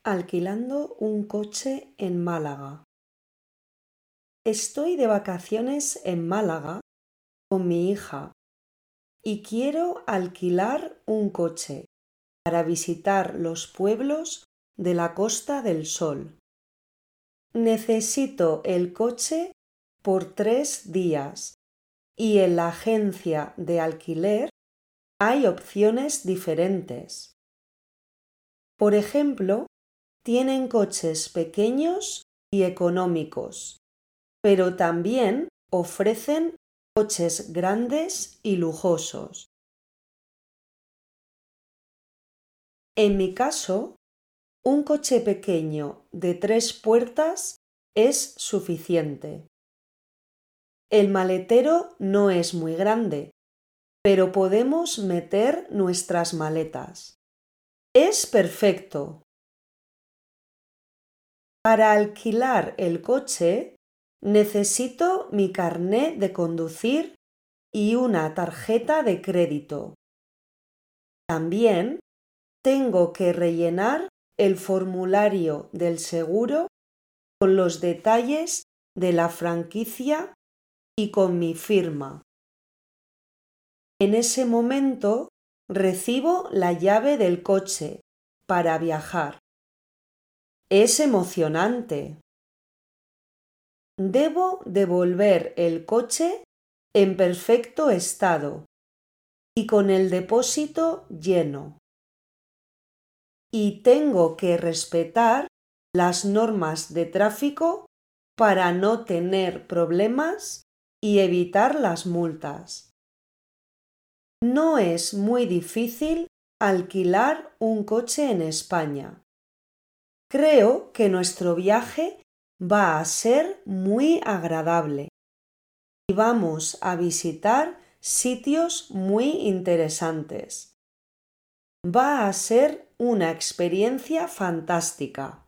alquilando un coche en Málaga. Estoy de vacaciones en Málaga con mi hija y quiero alquilar un coche para visitar los pueblos de la Costa del Sol. Necesito el coche por 3 días y en la agencia de alquiler hay opciones diferentes. Por ejemplo, tienen coches pequeños y económicos, pero también ofrecen coches grandes y lujosos. En mi caso, un coche pequeño de 3 puertas es suficiente. El maletero no es muy grande, pero podemos meter nuestras maletas. Es perfecto. Para alquilar el coche, necesito mi carné de conducir y una tarjeta de crédito. También tengo que rellenar el formulario del seguro con los detalles de la franquicia y con mi firma. En ese momento recibo la llave del coche para viajar. Es emocionante. Debo devolver el coche en perfecto estado y con el depósito lleno. Y tengo que respetar las normas de tráfico para no tener problemas y evitar las multas. No es muy difícil alquilar un coche en España. Creo que nuestro viaje va a ser muy agradable y vamos a visitar sitios muy interesantes. Va a ser una experiencia fantástica.